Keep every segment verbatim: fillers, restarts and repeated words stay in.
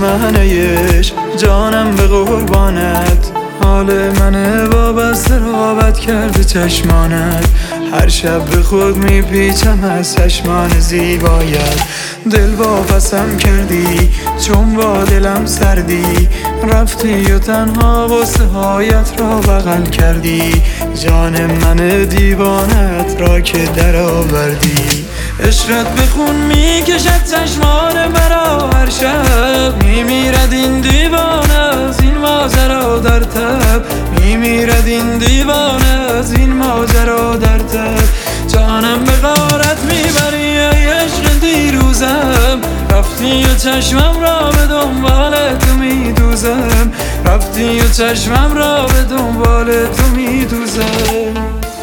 منه جانم به قربانت، حال منه وابسته رابط کرده چشمانت. هر شب به خود میپیچم از چشمان زیبایت، دل واپسم کردی چون با دلم سردی، رفتی و تنها غصه هایت را بغل کردی، جان من دیوانت را که در آوردی. عشقت به خون میکشد چشمان مرا، هر شب میمیرد این دیوانه از این ماجرا در تب، میمیرد این دیوانه از این ماجرا در تب. جانم به غارت میبری ای عشق دیروزم، رفتی و چشمم را به دنبال تو میدوزم، رفتی و چشمم را به دنبال تو میدوزم.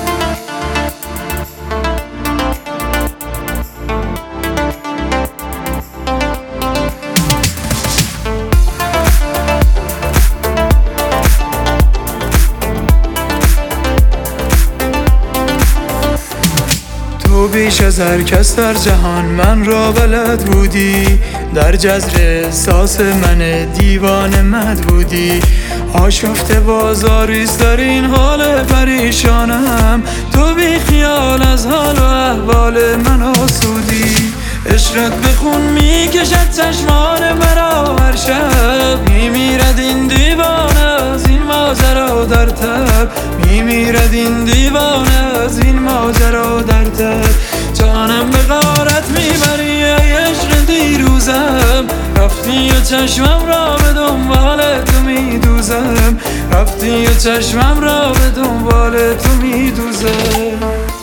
تو بیش از هر کس در جهان من را بلد بودی، در جذر احساس من دیوانه مد بودی. آشفته بازاریست در این حال پریشانم، تو بی خیال از حال و احوال من آسودی. عشقت به خون میکشد چشمان مرا، هر شب میمیرد این دیوانه از این ماجرا در تب، میمیرد این دیوانه از این ماجرا در تب. جانم به غارت میبری ای عشق دیروزم، رفتی و چشمم را به دنبال تو میدوزم، رفتی و چشمم را به دنبال تو میدوزم.